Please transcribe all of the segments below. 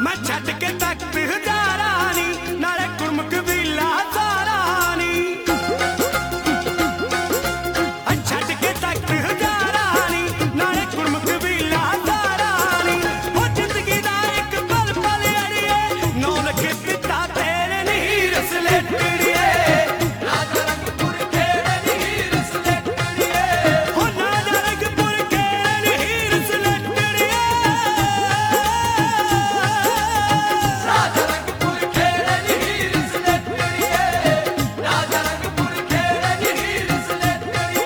मैं छट के तख्त हजारा नी नाले गुरमुख कबीला सारा नी छट के तख्त हजारा नी नाले गुरमुख कबीला सारा नी वो जिंदगी दा एक पल पल अड़िए नौ लख दिता तेरे नहीं रसलेटड़िए राजा रंगपुर खेड़े नहीं रसलेटड़िए हो राजा रंगपुर खेड़े नहीं रसलेटड़िए राजा रंगपुर खेड़े नहीं रसलेटड़िए राजा रंगपुर खेड़े नहीं रसलेटड़िए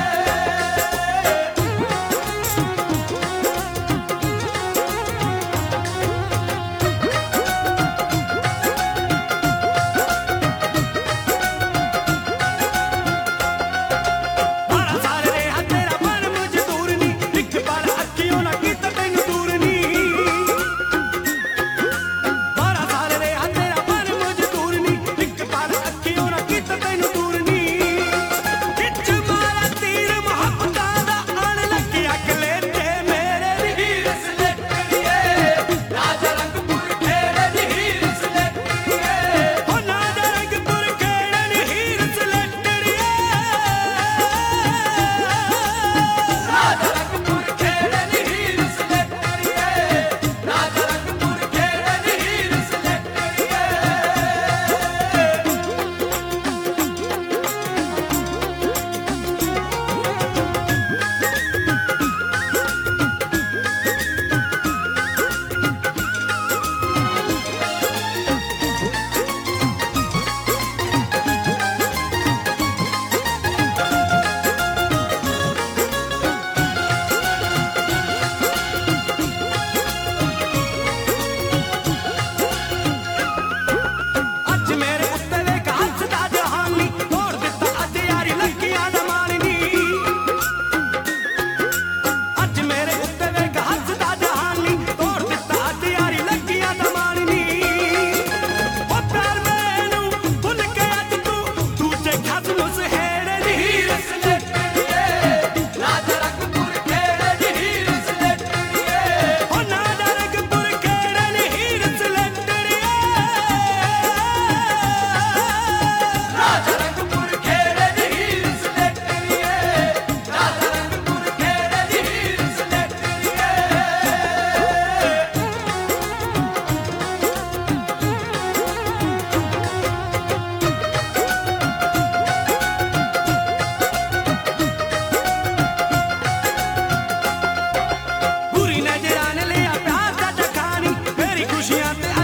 बारा साल रेहा तेरा मन मजदूर नी इक बार अखियों ना कीता तैनू दूर नी बारा साल रेहा तेरा मन मजदूर नी इक बार अखियों ना कीता तैनू दूर नी खिच मारा तीर मुहब्बतां दा आन लग्या कलेजे मेरे नी रसलेटड़िए राजा रंगपुर खेड़े नी रसलेटड़िए हो राजा रंगपुर खेड़े नी रसलेटड़िए राजा रंगपुर खेड़े नहीं रसलेटड़िए राजा रंगपुर खेड़े नहीं रसलेटड़िए अज मेरे उत्ते वेख हसदा जहान नी तोड़ दिता अज यारी लगियां दा मान नी अज मेरे उत्ते वेख हसदा जहान नी तोड़ दिता अज यारी लगियां दा मान नी ओ प्यार मैनू भुल के अज तू दूजे खत नु सहेड़े नहीं रसलेटड़िए राजा रंगपुर खेड़े नहीं रसलेटड़िए ओ राजा रंगपुर खेड़े नहीं रसलेटड़िए राजा रंगपुर खेड़े नहीं रसलेटड़िए राजा रंगपुर खेड़े नहीं रसलेटड़िए बुरी नजरां ने लिया प्यार दा चखानी मेरी खुशियां ते